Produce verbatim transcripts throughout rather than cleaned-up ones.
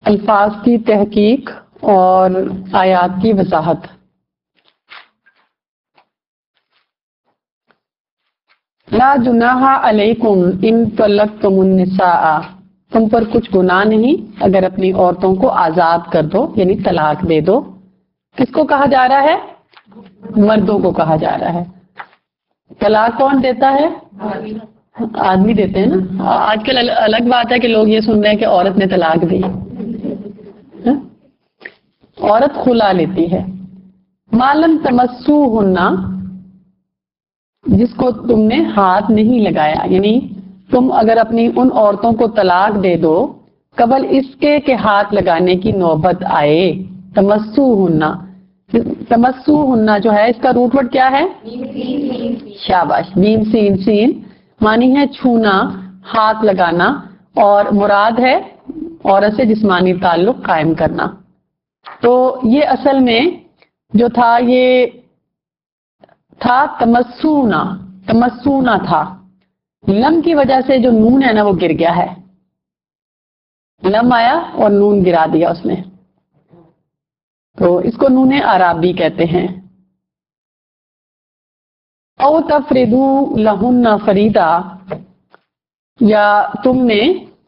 الفاظ کی تحقیق اور آیات کی وضاحت۔ لا جناح علیکم ان طلقتم النساء، تم پر کچھ گناہ نہیں اگر اپنی عورتوں کو آزاد کر دو، یعنی طلاق دے دو۔ کس کو کہا جا رہا ہے؟ مردوں کو کہا جا رہا ہے۔ طلاق کون دیتا ہے؟ آدمی دیتے ہیں نا۔ آج کل الگ بات ہے کہ لوگ یہ سن رہے ہیں کہ عورت نے طلاق دی، عورت خلا لیتی ہے۔ مالم تمسوہن، جس کو تم نے ہاتھ نہیں لگایا، یعنی تم اگر اپنی ان عورتوں کو طلاق دے دو قبل اس کے کہ ہاتھ لگانے کی نوبت آئے۔ تمسوہن، تمسوہن جو ہے اس کا روٹ ورڈ کیا ہے؟ شاباش، میم سین سین، معنی ہے چھونا، ہاتھ لگانا، اور مراد ہے عورت سے جسمانی تعلق قائم کرنا۔ تو یہ اصل میں جو تھا یہ تھا تمسونا، تمسونا تھا۔ لم کی وجہ سے جو نون ہے نا وہ گر گیا ہے، لم آیا اور نون گرا دیا اس نے، تو اس کو نون اعرابی کہتے ہیں۔ او تفردو لہن فریدا، یا تم نے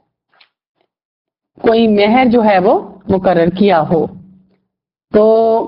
کوئی مہر جو ہے وہ مقرر کیا ہو۔ تو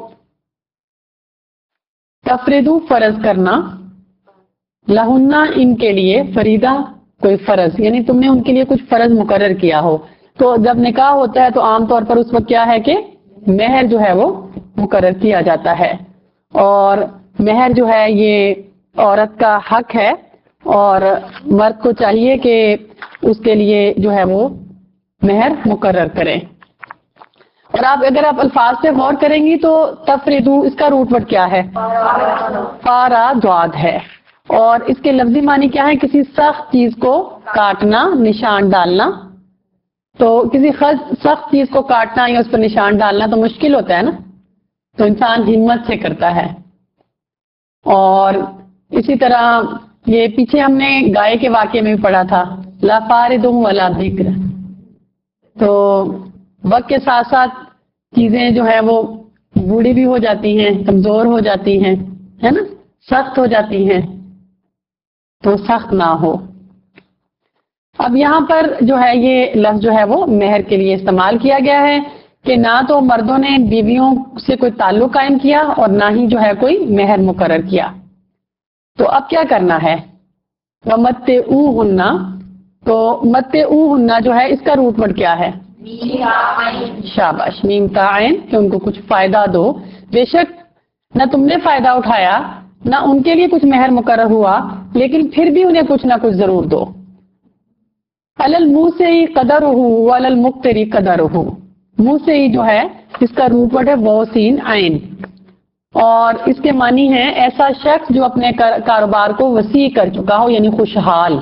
تفریدو فرض کرنا، لہنہ ان کے لیے، فریدہ کوئی فرض، یعنی تم نے ان کے لیے کچھ فرض مقرر کیا ہو۔ تو جب نکاح ہوتا ہے تو عام طور پر اس وقت کیا ہے کہ مہر جو ہے وہ مقرر کیا جاتا ہے، اور مہر جو ہے یہ عورت کا حق ہے، اور مرد کو چاہیے کہ اس کے لیے جو ہے وہ مہر مقرر کریں۔ اور آپ اگر آپ الفاظ سے غور کریں گی تو تفریدو اس کا روٹ ورڈ کیا ہے؟ فارا جواد ہے، اور اس کے لفظی معنی کیا ہے؟ کسی سخت چیز کو کاٹنا، نشان ڈالنا۔ تو کسی سخت چیز کو کاٹنا یا اس پر نشان ڈالنا تو مشکل ہوتا ہے نا، تو انسان ہمت سے کرتا ہے۔ اور اسی طرح یہ پیچھے ہم نے گائے کے واقعے میں بھی پڑھا تھا، لا فارد ولا ذکر۔ تو وقت کے ساتھ ساتھ چیزیں جو ہے وہ بوڑھی بھی ہو جاتی ہیں، کمزور ہو جاتی ہیں، ہے نا، سخت ہو جاتی ہیں، تو سخت نہ ہو۔ اب یہاں پر جو ہے یہ لفظ جو ہے وہ مہر کے لیے استعمال کیا گیا ہے کہ نہ تو مردوں نے بیویوں سے کوئی تعلق قائم کیا اور نہ ہی جو ہے کوئی مہر مقرر کیا۔ تو اب کیا کرنا ہے؟ وَمَتِّعُوهُنَّ، تو مَتِّعُوهُنَّ جو ہے اس کا روٹ ورڈ کیا ہے؟ شاباش، میم تعین، کہ ان کو کچھ فائدہ دو۔ بے شک نہ تم نے فائدہ اٹھایا نہ ان کے لیے کچھ مہر مقرر ہوا، لیکن پھر بھی انہیں کچھ نہ کچھ ضرور دو۔ علی الموسع قدرہ وعلی المقتر قدرہ، موسع جو ہے اس کا روٹ ورڈ ہے واو سین عین، اور اس کے معنی ہے ایسا شخص جو اپنے کاروبار کو وسیع کر چکا ہو، یعنی خوشحال۔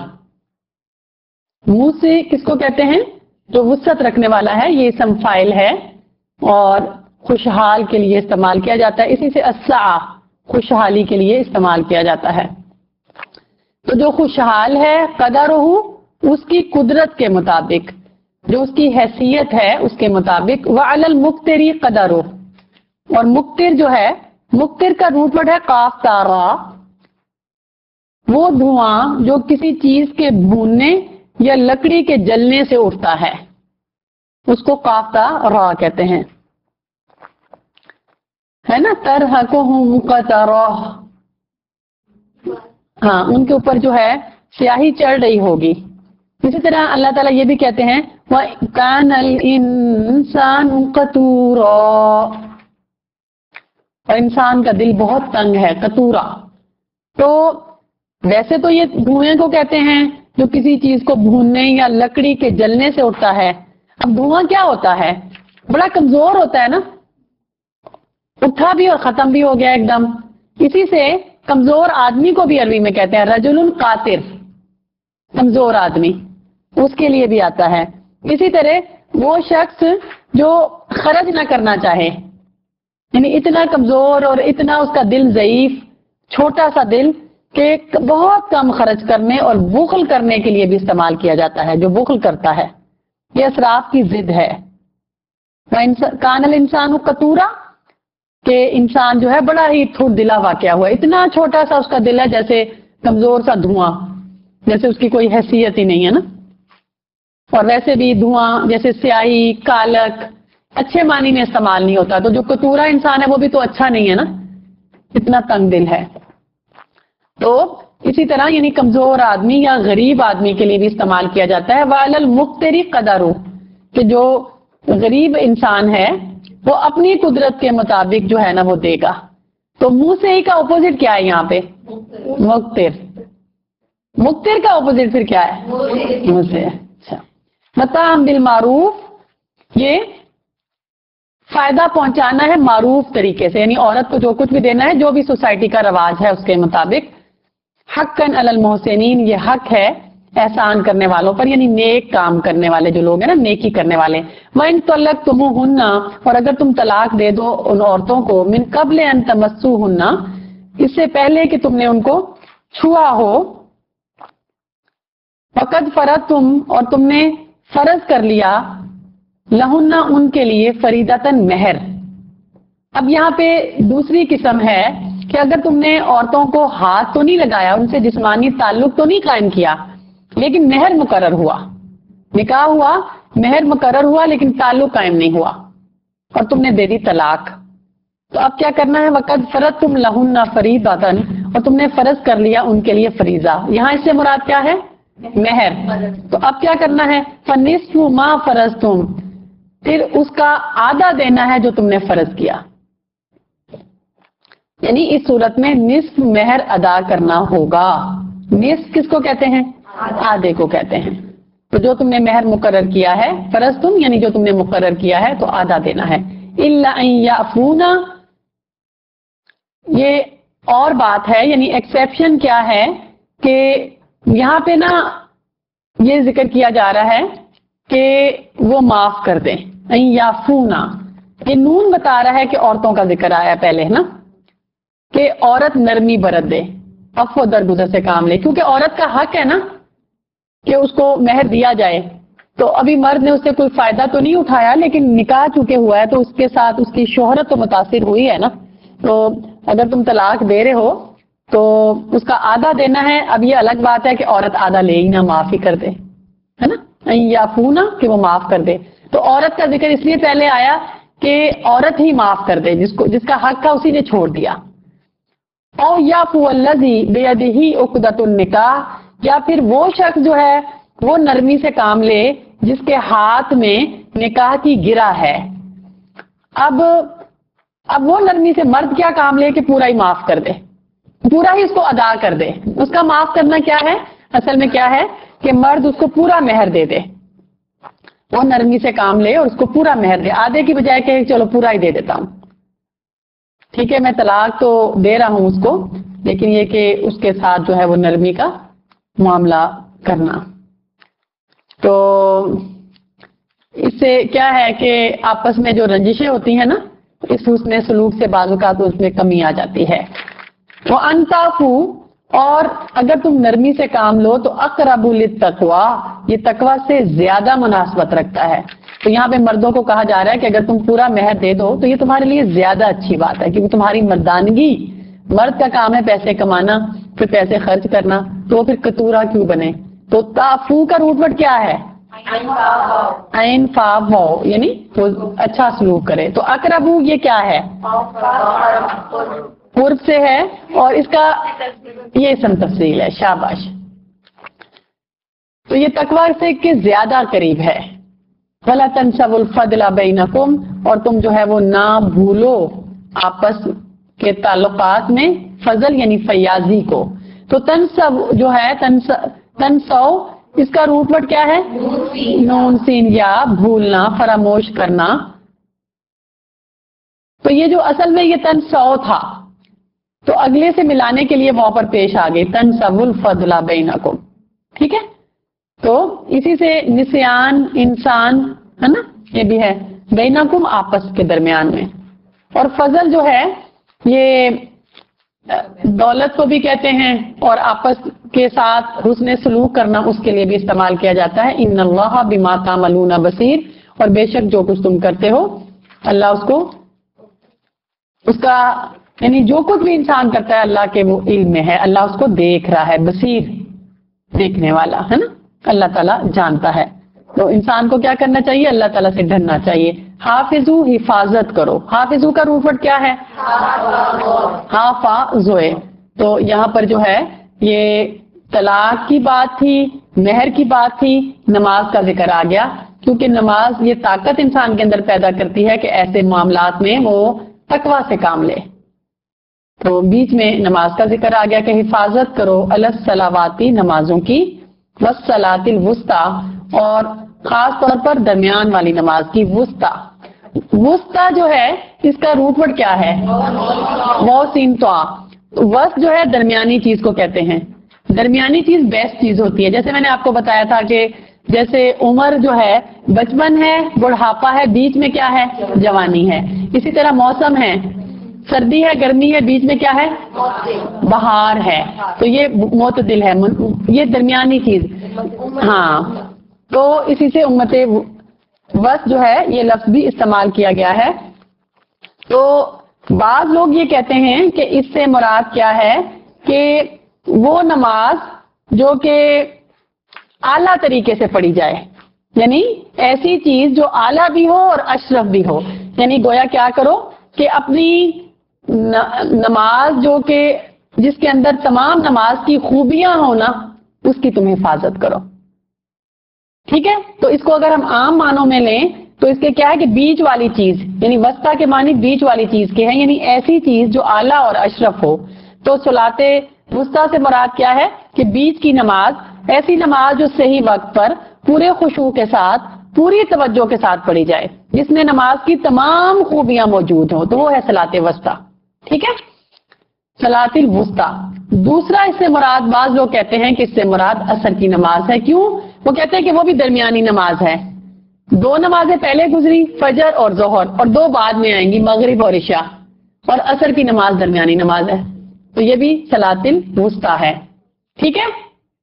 موسع کس کو کہتے ہیں؟ جو وسعت رکھنے والا ہے، یہ اسم فاعل ہے اور خوشحال کے لیے استعمال کیا جاتا ہے، اسی سے السعہ خوشحالی کے لیے استعمال کیا جاتا ہے۔ تو جو خوشحال ہے، قدرہ اس کی قدرت کے مطابق، جو اس کی حیثیت ہے اس کے مطابق، وعلی المقتر قدرہ، اور مقتر جو ہے، مقتر کا روٹ ورڈ ہے قاف تا را، وہ دھواں جو کسی چیز کے بھوننے یا لکڑی کے جلنے سے اٹھتا ہے، اس کو قاف تا را کہتے ہیں، ہے نا۔ ترہقہم قترہ، ہاں ان کے اوپر جو ہے سیاہی چڑھ رہی ہوگی۔ اسی طرح اللہ تعالیٰ یہ بھی کہتے ہیں وَكَانَ الْإِنسَانُ قَتُورًا، اور انسان کا دل بہت تنگ ہے، قطورا۔ تو ویسے تو یہ دھوئیں کو کہتے ہیں جو کسی چیز کو بھوننے یا لکڑی کے جلنے سے اٹھتا ہے۔ اب دھواں کیا ہوتا ہے؟ بڑا کمزور ہوتا ہے نا، اٹھا بھی اور ختم بھی ہو گیا ایک دم۔ اسی سے کمزور آدمی کو بھی عربی میں کہتے ہیں رجل قاطر، کمزور آدمی، اس کے لیے بھی آتا ہے۔ اسی طرح وہ شخص جو خرچ نہ کرنا چاہے، یعنی اتنا کمزور اور اتنا اس کا دل ضعیف، چھوٹا سا دل کہ بہت کم خرچ کرنے اور بخل کرنے کے لیے بھی استعمال کیا جاتا ہے، جو بخل کرتا ہے، یہ اسراف کی ضد ہے۔ कानल इंसान कतूरा कि इंसान जो है बड़ा ही थोड़ दिला वाक़या हुआ, इतना छोटा सा उसका दिल है जैसे कमजोर सा धुआं, जैसे उसकी कोई हैसियत ही नहीं है ना। और वैसे भी धुआं जैसे स्याही कालक अच्छे मानी में इस्तेमाल नहीं होता, तो जो कतूरा इंसान है वो भी तो अच्छा नहीं है ना, इतना तंग दिल है। तो इसी तरह यानी कमजोर आदमी या गरीब आदमी के लिए भी इस्तेमाल किया जाता है। वालल मुक्तरी कदरू कि जो गरीब इंसान है वो अपनी कुदरत के मुताबिक जो है ना वो देगा। तो मुंह से ही का ऑपोजिट क्या है यहाँ पे? मुक्तिर। मुक्तिर का ऑपोजिट फिर क्या है? मुंह से। अच्छा, मताम बिल मारूफ, ये फायदा पहुंचाना है मारूफ तरीके से, यानी औरत को जो कुछ भी देना है जो भी सोसाइटी का रवाज है उसके मुताबिक। हक्कन अलल मोहसिनीन, ये हक है एहसान करने वालों पर, यानी नेक काम करने वाले जो लोग हैं ना, नेकी करने वाले। वइन तलक तुमुहुन्ना, और अगर तुम तलाक दे दो उन औरतों को, मिन कब्ल अन तमस्सूहुन्ना, इससे पहले कि तुमने उनको छुआ हो, फकद फरद तुम, और तुमने फर्ज कर लिया, लहुन्ना उनके लिए फरीदतन मेहर। अब यहाँ पे दूसरी किस्म है कि अगर तुमने औरतों को हाथ तो नहीं लगाया, उनसे जिस्मानी ताल्लुक तो नहीं कायम किया, लेकिन मेहर मुकर्रर हुआ, निकाह हुआ, मेहर मुकर्रर हुआ, लेकिन ताल्लुक कायम नहीं हुआ और तुमने दे दी तलाक, तो अब क्या करना है? वक़द फरद तुम लहुन्ना फरीदतन, और तुमने फर्ज कर लिया उनके लिए फरीजा। यहाँ इससे मुराद क्या है? मेहर। तो अब क्या करना है? फनिस्फु मा फरज तुम, फिर उसका आधा देना है जो तुमने फर्ज किया, यानी इस सूरत में निस्फ मेहर अदा करना होगा। निस्फ किसको कहते हैं? आधे को कहते हैं। तो जो तुमने मेहर मुकर्रर किया है, फर्ज तुम यानी जो तुमने मुकर्रर किया है, तो आधा देना है। इल्ला अन याफूना, ये और बात है, यानी एक्सेप्शन क्या है कि यहाँ पे ना ये जिक्र किया जा रहा है कि वो माफ कर दें। अन याफूना, ये नून बता रहा है कि औरतों का जिक्र आया पहले है ना, कि औरत नरमी बरत दे, अफ़्व दरगुजर से काम ले, क्योंकि औरत का हक है ना कि उसको मेहर दिया जाए। तो अभी मर्द ने उससे कोई फायदा तो नहीं उठाया, लेकिन निकाह चुके हुआ है तो उसके साथ उसकी शोहरत तो मुतासिर हुई है ना। तो अगर तुम तलाक दे रहे हो तो उसका आधा देना है। अब ये अलग बात है कि औरत आधा ले ही ना, माफ ही कर दे, है ना, या फूना कि वो माफ कर दे। तो औरत का जिक्र इसलिए पहले आया कि औरत ही माफ कर दे, जिसको जिसका हक था उसी ने छोड़ दिया। और या फुअल्लज़ी बियदिही उक़दतुन निकाह, या फिर वो शख्स जो है वो नरमी से काम ले जिसके हाथ में निकाह की गिरा है। अब अब वो नरमी से मर्द क्या काम ले कि पूरा ही माफ कर दे, पूरा ही उसको अदा कर दे। उसका माफ करना क्या है? असल में क्या है कि मर्द उसको पूरा मेहर दे दे, वो नरमी से काम ले और उसको पूरा मेहर दे, आधे की बजाय कहे चलो पूरा ही दे देता हूं, ठीक है मैं तलाक तो दे रहा हूं उसको, लेकिन ये कि उसके साथ जो है वो नरमी का मामला करना। तो इससे क्या है कि आपस में जो रंजिशें होती हैं ना, इस हुस्न सलूक से बाज़ औक़ात तो उसमें कमी आ जाती है। वो अंताफू, और अगर तुम नरमी से काम लो तो अक़रबु लित्तक़वा, ये तकवा से ज्यादा मुनासबत रखता है। तो यहाँ पे मर्दों को कहा जा रहा है कि अगर तुम पूरा मेहर दे दो तो ये तुम्हारे लिए ज्यादा अच्छी बात है, क्योंकि तुम्हारी मर्दानगी, मर्द का काम है पैसे कमाना, फिर पैसे खर्च करना, तो फिर कतूरा क्यों बने? तो ताफू का रूट वर्ड क्या है? ऐन फाव हो, यानी वो अच्छा सलूक करे। तो अकरबू ये क्या है? पूर्व से है और इसका ये इसम तफसील है। शाबाश। तो ये तकवा से के ज्यादा करीब है। वला तनसबुल फदला बैनकुम, और तुम जो है वो ना भूलो आपस के ताल्लुकात में फजल यानी फयाजी को। तो तनसब जो है तनस तनसौ, इसका रूट वर्ड क्या है? नून सीन, या भूलना, फरामोश करना। तो ये जो असल में ये तनसौ था, तो अगले से मिलाने के लिए वहां पर पेश आ गई तनसबुल फदला बैनकुम, ठीक है। तो इसी से निस्यान, इंसान, है ना, ये भी है बैनकुम आपस के दरमियान में। और फजल जो है ये दौलत को भी कहते हैं और आपस के साथ हुस्न सलूक करना उसके लिए भी इस्तेमाल किया जाता है। इन्नल्लाह बिमा तामलूना बसीर, اور بے شک جو کچھ تم کرتے ہو اللہ اس کو اس کا یعنی جو کچھ بھی انسان کرتا ہے اللہ کے وہ علم میں ہے, اللہ اس کو دیکھ رہا ہے, بصیر دیکھنے والا ہے نا, اللہ تعالیٰ جانتا ہے. تو انسان کو کیا کرنا چاہیے؟ اللہ تعالیٰ سے ڈرنا چاہیے. حافظو حفاظت کرو, حافظو کا روٹ ورڈ کیا ہے؟ حافظوئے. تو یہاں پر جو ہے یہ طلاق کی بات تھی, مہر کی بات تھی, نماز کا ذکر آ گیا کیونکہ نماز یہ طاقت انسان کے اندر پیدا کرتی ہے کہ ایسے معاملات میں وہ تقوی سے کام لے. تو بیچ میں نماز کا ذکر آ گیا کہ حفاظت کرو الصلاواتی نمازوں کی, والصلاۃ الوسطی اور خاص طور پر درمیان والی نماز کی. وسطی وسطی جو ہے اس کا روٹ ورڈ کیا ہے؟ موسین تو وسط جو ہے درمیانی چیز کو کہتے ہیں. درمیانی چیز بیسٹ چیز ہوتی ہے. جیسے میں نے آپ کو بتایا تھا کہ جیسے عمر جو ہے بچپن ہے, بڑھاپا ہے, بیچ میں کیا ہے؟ جوانی ہے. اسی طرح موسم ہے, سردی ہے, گرمی ہے, بیچ میں کیا ہے؟ بہار ہے. تو یہ معتدل ہے, یہ درمیانی چیز. ہاں تو اسی سے امت وسط جو ہے یہ لفظ بھی استعمال کیا گیا ہے. تو بعض لوگ یہ کہتے ہیں کہ اس سے مراد کیا ہے کہ وہ نماز جو کہ اعلیٰ طریقے سے پڑھی جائے, یعنی ایسی چیز جو اعلیٰ بھی ہو اور اشرف بھی ہو. یعنی گویا کیا کرو کہ اپنی نماز جو کہ جس کے اندر تمام نماز کی خوبیاں ہو نا, اس کی تم حفاظت کرو. ٹھیک ہے, تو اس کو اگر ہم عام معنوں میں لیں تو اس کے کیا ہے کہ بیچ والی چیز, یعنی وسطی کے معنی بیچ والی چیز کے ہیں, یعنی ایسی چیز جو اعلیٰ اور اشرف ہو. تو صلاۃ وسطی سے مراد کیا ہے کہ بیچ کی نماز, ایسی نماز جو صحیح وقت پر پورے خشوع کے ساتھ پوری توجہ کے ساتھ پڑھی جائے, جس میں نماز کی تمام خوبیاں موجود ہوں, تو وہ ہے صلاۃ وسطی. ٹھیک ہے, صلاۃ الوسطی. دوسرا اس سے مراد بعض لوگ کہتے ہیں کہ اس سے مراد عصر کی نماز ہے. کیوں؟ وہ کہتے ہیں کہ وہ بھی درمیانی نماز ہے. دو نمازیں پہلے گزری, فجر اور ظہر, اور دو بعد میں آئیں گی, مغرب اور عشاء, اور عصر کی نماز درمیانی نماز ہے. تو یہ بھی صلاۃ الوسطی ہے. ٹھیک ہے,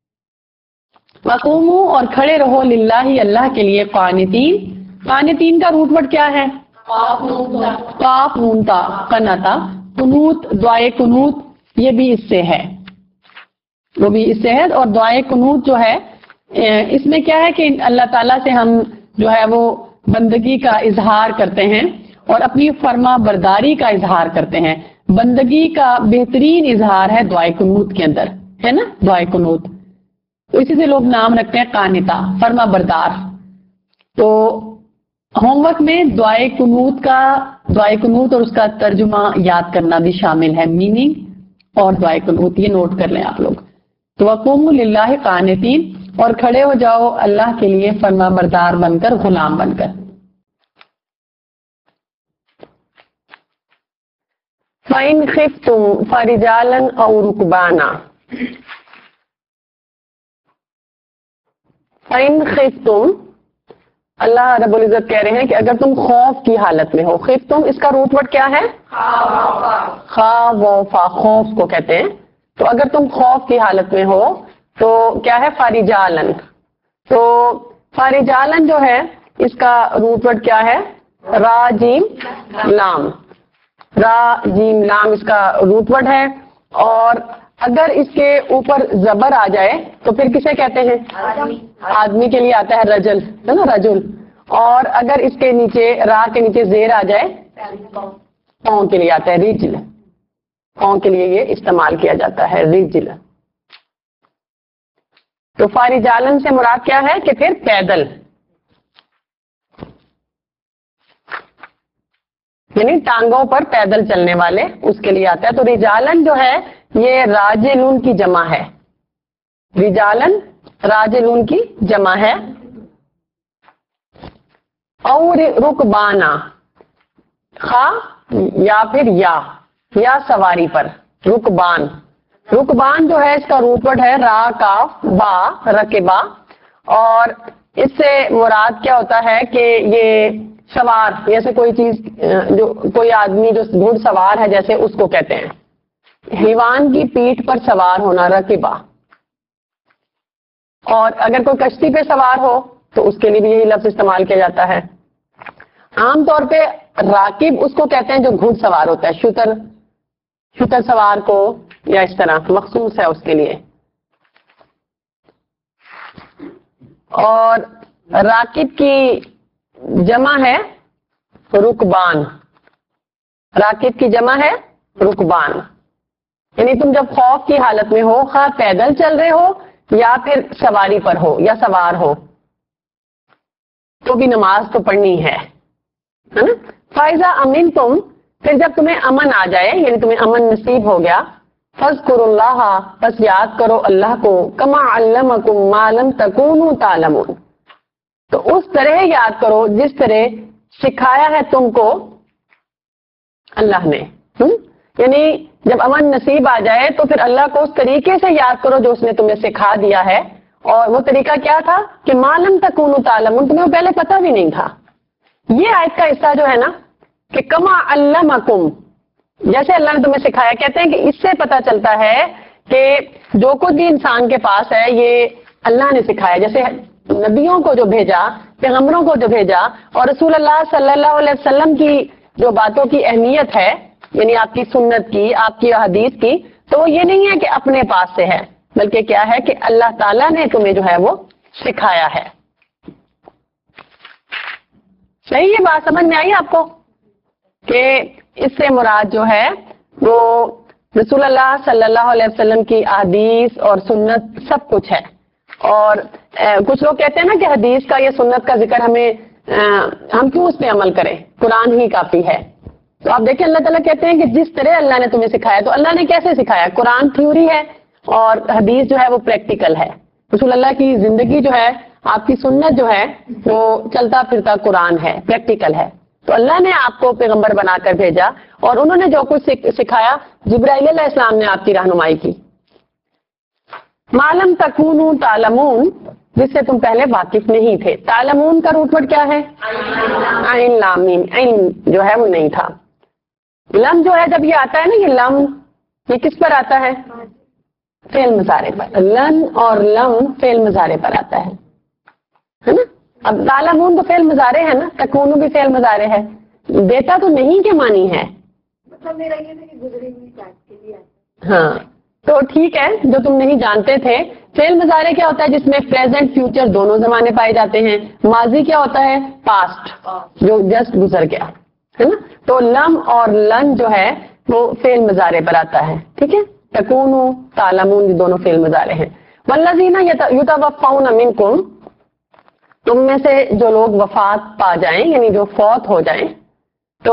وقوموا اور کھڑے رہو للہ اللہ کے لیے, قانتین. قانتین کا روٹ ورڈ کیا ہے؟ قاف نون تا, قنتا. قنوت, دعائے قنوت, یہ بھی اس سے ہے, وہ بھی اس سے ہے. اور دعائے قنوت جو ہے اس میں کیا ہے کہ اللہ تعالیٰ سے ہم جو ہے وہ بندگی کا اظہار کرتے ہیں اور اپنی فرما برداری کا اظہار کرتے ہیں. بندگی کا بہترین اظہار ہے دعائے قنوت کے اندر, ہے نا, دعائے قنوت. تو اسی سے لوگ نام رکھتے ہیں قانتا, فرما بردار. تو ہوم ورک میں دعائے قنوت کا دعائے قنوت اور اس کا ترجمہ یاد کرنا بھی شامل ہے, میننگ اور دعائے قنوت, یہ نوٹ کر لیں آپ لوگ. تو وقوموا للہ قانتین, اور کھڑے ہو جاؤ اللہ کے لیے فرما بردار بن کر, غلام بن کر. فَإِنْ خِفْتُمْ فَرِجَالًا أَوْ رُكْبَانًا. فَإِنْ خِفْتُمْ, اللہ رب العزت کہہ رہے ہیں کہ اگر تم خوف کی حالت میں ہو. خفتم اس کا روٹ ورڈ کیا ہے؟ خوفا, خوف کو کہتے ہیں. تو اگر تم خوف کی حالت میں ہو تو کیا ہے؟ فارجالن. تو فارجالن جو ہے اس کا روٹ ورڈ کیا ہے؟ را جیم لام. را جیم لام اس کا روٹ ورڈ ہے. اور اگر اس کے اوپر زبر آ جائے تو پھر کسے کہتے ہیں؟ آدمی کے لیے آتا ہے رجل, ہے نا, رجل. اور اگر اس کے نیچے را کے نیچے زیر آ جائے پاؤں کے لیے آتا ہے رجل. پاؤں کے لیے یہ استعمال کیا جاتا ہے رجل. تو فارجالن سے مراد کیا ہے کہ پھر پیدل, یعنی ٹانگوں پر پیدل چلنے والے, اس کے لیے آتا ہے. تو رجالن جو ہے یہ راجلون کی جمع ہے. رجالن راجلون کی جمع ہے. اور رکبانا, خا یا پھر یا یا سواری پر, رکبان. رکبان جو ہے اس کا روٹ ورڈ ہے را کاف با, رکبا. اور اس سے مراد کیا ہوتا ہے کہ یہ سوار, جیسے کوئی چیز جو کوئی آدمی جو گھڑ سوار ہے جیسے اس کو کہتے ہیں. حیوان کی پیٹھ پر سوار ہونا, رکبا. اور اگر کوئی کشتی پہ سوار ہو تو اس کے لیے بھی یہی لفظ استعمال کیا جاتا ہے, عام طور پہ راکب اس کو کہتے ہیں جو گھڑ سوار ہوتا ہے، شتر شتر سوار کو، یا اس طرح مخصوص ہے اس کے لیے. اور راکب کی جمع ہے رکبان. راکب کی جمع ہے رکبان، یعنی تم جب خوف کی حالت میں ہو، خواہ پیدل چل رہے ہو یا پھر سواری پر ہو یا سوار ہو، تو بھی نماز تو پڑھنی ہے نا. فائزہ امین تم، پھر جب تمہیں امن آ جائے، یعنی تمہیں امن نصیب ہو گیا، فذکروا اللہ، بس یاد کرو اللہ کو، کما علمکم ما لم تکونوا تعلمون، تو اس طرح یاد کرو جس طرح سکھایا ہے تم کو اللہ نے. یعنی جب امن نصیب آ جائے تو پھر اللہ کو اس طریقے سے یاد کرو جو اس نے تمہیں سکھا دیا ہے. اور وہ طریقہ کیا تھا کہ ما لم تکونوا تعلمون، تمہیں وہ پہلے پتہ بھی نہیں تھا. یہ آیت کا حصہ جو ہے نا کہ کما علمکم، جیسے اللہ نے تمہیں سکھایا. کہتے ہیں کہ اس سے پتہ چلتا ہے کہ جو کچھ بھی انسان کے پاس ہے یہ اللہ نے سکھایا. جیسے نبیوں کو جو بھیجا، پیغمبروں کو جو بھیجا، اور رسول اللہ صلی اللہ علیہ وسلم کی جو باتوں کی اہمیت ہے، یعنی آپ کی سنت کی، آپ کی حدیث کی، تو وہ یہ نہیں ہے کہ اپنے پاس سے ہے، بلکہ کیا ہے کہ اللہ تعالیٰ نے تمہیں جو ہے وہ سکھایا ہے. صحیح ہے، بات سمجھ میں آئی آپ کو کہ اس سے مراد جو ہے وہ رسول اللہ صلی اللہ علیہ وسلم کی حدیث اور سنت سب کچھ ہے. اور کچھ لوگ کہتے ہیں نا کہ حدیث کا یا سنت کا ذکر ہمیں ہم کیوں اس پہ عمل کریں، قرآن ہی کافی ہے. تو آپ دیکھیں اللہ تعالیٰ کہتے ہیں کہ جس طرح اللہ نے تمہیں سکھایا، تو اللہ نے کیسے سکھایا؟ قرآن تھیوری ہے اور حدیث جو ہے وہ پریکٹیکل ہے. رسول اللہ کی زندگی جو ہے، آپ کی سنت جو ہے وہ چلتا پھرتا قرآن ہے، پریکٹیکل ہے. تو اللہ نے آپ کو پیغمبر بنا کر بھیجا اور انہوں نے جو کچھ سکھایا، جبرائیل علیہ السلام نے آپ کی رہنمائی کی. معلوم تکونوا تعلمون، جس سے تم پہلے واقف نہیں تھے. تعلمون کا روٹ ورڈ کیا ہے؟ عین لام میم. علم جو ہے وہ نہیں تھا. لم جو ہے جب یہ آتا ہے نا، یہ لم یہ کس پر آتا ہے؟ فعل مضارع پر. لن اور لم فعل مضارع پر آتا ہے ہے نا. اب تعلمون تو فعل مضارع ہے نا، تکونو بھی فعل مضارع ہے. دیتا تو نہیں کے معنی ہے. مطلب میرا یہ تھا کہ گزرے ہوئی بات کے لیے. ہاں تو ٹھیک ہے، جو تم نہیں جانتے تھے. فعل مضارع کیا ہوتا ہے؟ جس میں پریزنٹ فیوچر دونوں زمانے پائے جاتے ہیں. ماضی کیا ہوتا ہے؟ پاسٹ، جو جسٹ گزر گیا ہے نا. تو لم اور لن جو ہے وہ فعل مضارع پر آتا ہے. ٹھیک ہے، تکونو تعلمون دونوں فعل مضارع ہیں. والذین یتوفون منکم، تم میں سے جو لوگ وفات پا جائیں، یعنی جو فوت ہو جائیں. تو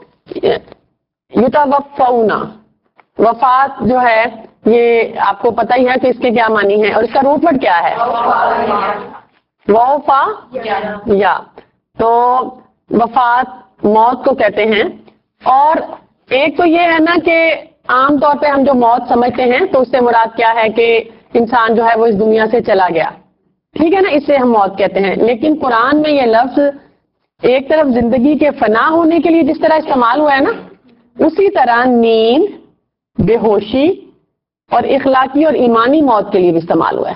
یتوفون، وفات جو ہے یہ آپ کو پتہ ہی ہے کہ اس کے کیا معنی ہے اور اس کا روٹ ورڈ کیا ہے؟ وفا یا. تو وفات موت کو کہتے ہیں. اور ایک تو یہ ہے نا کہ عام طور پہ ہم جو موت سمجھتے ہیں تو اس سے مراد کیا ہے کہ انسان جو ہے وہ اس دنیا سے چلا گیا. ٹھیک ہے نا، اس سے ہم موت کہتے ہیں. لیکن قرآن میں یہ لفظ ایک طرف زندگی کے فنا ہونے کے لیے جس طرح استعمال ہوا ہے نا، اسی طرح نیند، بے ہوشی اور اخلاقی اور ایمانی موت کے لیے بھی استعمال ہوا ہے.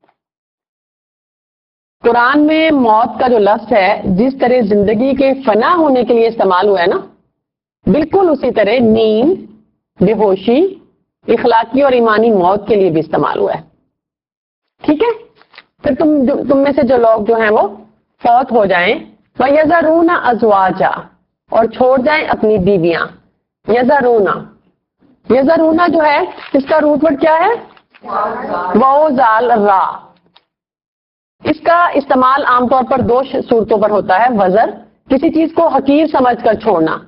قرآن میں موت کا جو لفظ ہے جس طرح زندگی کے فنا ہونے کے لیے استعمال ہوا ہے نا، بالکل اسی طرح نیند، بے ہوشی، اخلاقی اور ایمانی موت کے لیے بھی استعمال ہوا ہے. ٹھیک ہے. پھر تم جو تم میں سے جو لوگ جو ہیں وہ فوت ہو جائیں، وَيَذَرُونَ أَزْوَاجًا، اور چھوڑ جائیں اپنی بیویاں. یذرونا، یذرونا جو ہے اس کا روٹ ورڈ کیا ہے؟ واو زال را. اس کا استعمال عام طور پر دو صورتوں پر ہوتا ہے. وزر، کسی چیز کو حقیر سمجھ کر چھوڑنا،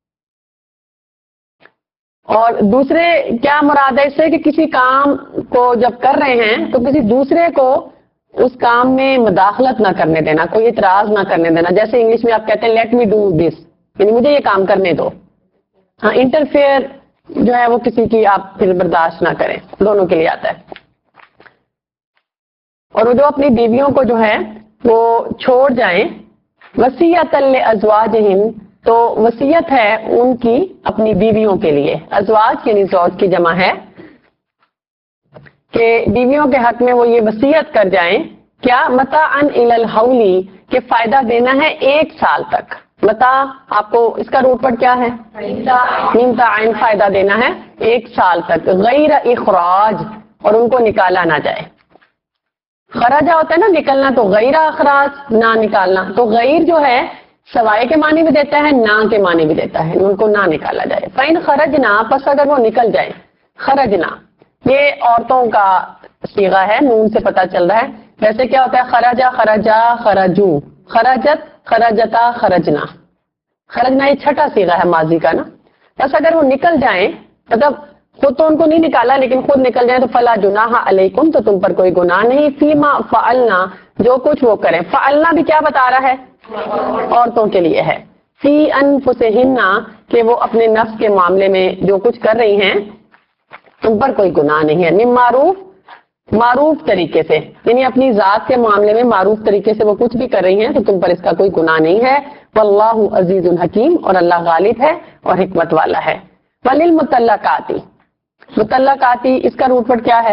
اور دوسرے کیا مراد ہے اس سے کہ کسی کام کو جب کر رہے ہیں تو کسی دوسرے کو اس کام میں مداخلت نہ کرنے دینا، کوئی اعتراض نہ کرنے دینا. جیسے انگلش میں آپ کہتے ہیں لیٹ می ڈو دس، یعنی مجھے یہ کام کرنے دو. ہاں، انٹرفیئر جو ہے وہ کسی کی آپ پھر برداشت نہ کریں، دونوں کے لیے آتا ہے. اور وہ جو اپنی بیویوں کو جو ہے وہ چھوڑ جائیں، وصیۃ لازواجہم، تو وصیت ہے ان کی اپنی بیویوں کے لیے. ازواج یعنی زوج کی جمع ہے، کہ بیویوں کے حق میں وہ یہ وصیت کر جائیں کیا؟ متاعن الی الحولی، کہ فائدہ دینا ہے ایک سال تک. متا آپ کو اس کا روٹ ورڈ کیا ہے؟ ممتعن، فائدہ دینا ہے ایک سال تک، غیر اخراج، اور ان کو نکالا نہ جائے. خراجہ ہوتا ہے نا نکلنا، تو غیر اخراج نہ نکالنا، تو غیر جو ہے سوائے کے معنی بھی دیتا ہے، نہ کے معنی بھی دیتا ہے، ان کو نہ نکالا جائے. فَإِنْ خَرَجْنَا، پس اگر وہ نکل جائے. خرجنا یہ عورتوں کا صیغہ ہے، نون سے پتہ چل رہا ہے. ویسے کیا ہوتا ہے؟ خرجا، خرجا، خرجو، خرجت، خرجتا، خرجنا. خرجنا یہ چھٹا صیغہ ہے ماضی کا نا. بس اگر وہ نکل جائیں، مطلب خود تو ان کو نہیں نکالا لیکن خود نکل جائیں، تو فلا جناح علیکم، تو تم پر کوئی گناہ نہیں، فیما فعلنا، جو کچھ وہ کریں. فعلنا بھی کیا بتا رہا ہے؟ عورتوں کے لیے ہے. فی انفسہن، کہ وہ اپنے نفس کے معاملے میں جو کچھ کر رہی ہیں تم پر کوئی گناہ نہیں ہے. من معروف، معروف طریقے سے، یعنی اپنی ذات کے معاملے میں معروف طریقے سے وہ کچھ بھی کر رہی ہیں تو تم پر اس کا کوئی گناہ نہیں ہے. واللہ عزیز الحکیم، اور اللہ غالب ہے اور حکمت والا ہے. وللمطلقاتی، مطلقاتی اس کا روٹ ورڈ کیا ہے؟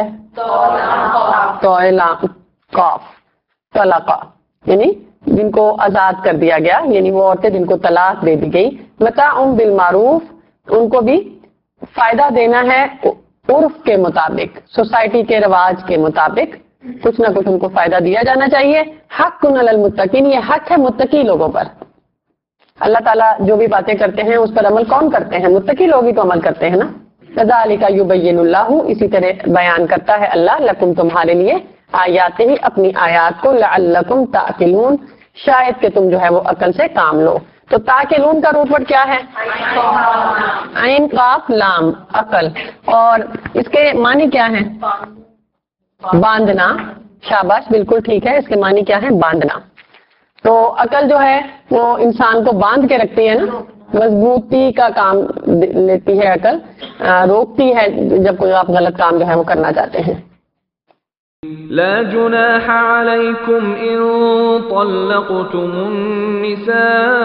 طلاق، قاف، طلقہ، یعنی جن کو آزاد کر دیا گیا، یعنی وہ عورتیں جن کو طلاق دے دی گئی. متاع بالمعروف، ان کو بھی فائدہ دینا ہے عرف کے مطابق، سوسائٹی کے رواج کے مطابق کچھ نہ کچھ ان کو فائدہ دیا جانا چاہیے. حق علی المتقین، یہ حق ہے متقی لوگوں پر. اللہ تعالیٰ جو بھی باتیں کرتے ہیں اس پر عمل کون کرتے ہیں؟ متقی لوگ ہی تو عمل کرتے ہیں نا. کذالک یبین اللہ، اسی طرح بیان کرتا ہے اللہ، لکم تمہارے لیے، آیات ہی اپنی آیات کو، لعلکم تعقلون، شاید کہ تم جو ہے وہ عقل سے کام لو. تو تعقلون کا روٹ ورڈ کیا ہے؟ عین قاف لام، عقل. اور اس کے معنی کیا ہیں؟ باندھنا. شاباش، بالکل ٹھیک ہے، اس کے معنی کیا ہے؟ باندھنا. تو عقل جو ہے وہ انسان کو باندھ کے رکھتی ہے نا، مضبوطی کا کام لیتی ہے عقل، روکتی ہے جب کوئی آپ غلط کام جو ہے وہ کرنا چاہتے ہیں. لا جناح عليكم إن طلقتم النساء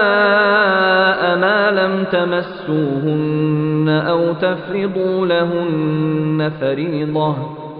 ما لم تمسوهن أو تفرضوا لهن فريضة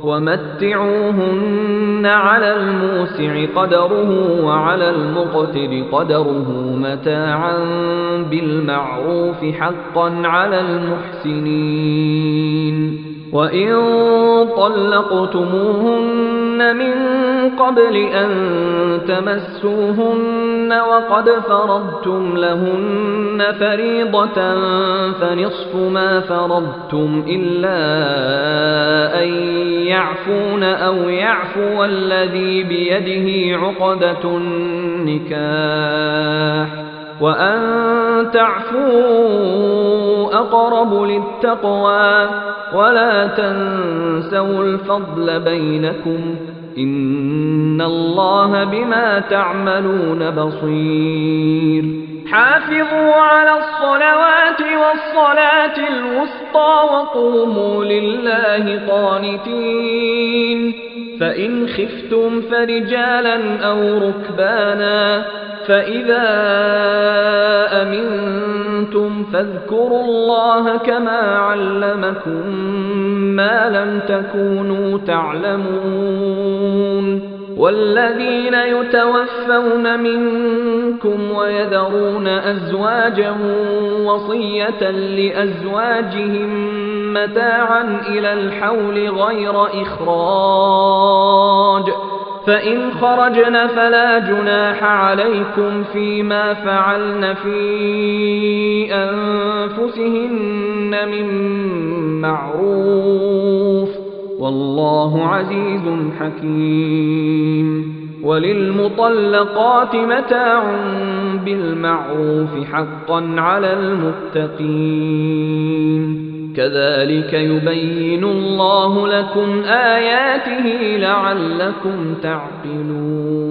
ومتعوهن على الموسع قدره وعلى المقتر قدره متاعا بالمعروف حقا على المحسنين. وَإِن طَلَّقْتُمُوهُنَّ مِن قَبْلِ أَن تَمَسُّوهُنَّ وَقَدْ فَرَضْتُمْ لَهُنَّ فَرِيضَةً فَنِصْفُ مَا فَرَضْتُمْ إِلَّا أَن يَعْفُونَ أَوْ يَعْفُوَ الَّذِي بِيَدِهِ عُقْدَةُ النِّكَاحِ وَأَن تَعْفُوا أَقْرَبُ لِلتَّقْوَى وَلَا تَنسَوُا الْفَضْلَ بَيْنَكُمْ إِنَّ اللَّهَ بِمَا تَعْمَلُونَ بَصِيرٌ. حافظوا على الصلوات والصلاة الوسطى وقوموا لله قانتين. فإن خفتم فرجالا أو ركبانا فإذا أمنتم فاذكروا الله كما علمكم ما لم تكونوا تعلمون. والذين يتوفون منكم ويذرون أزواجا وصية لأزواجهم متاعا إلى الحول غير إخراج فإن خرجن فلا جناح عليكم فيما فعلن في أنفسهن من معروف والله عزيز حكيم. وللمطلقات متاع بالمعروف حقا على المتقين. كذلك يبين الله لكم آياته لعلكم تعقلون.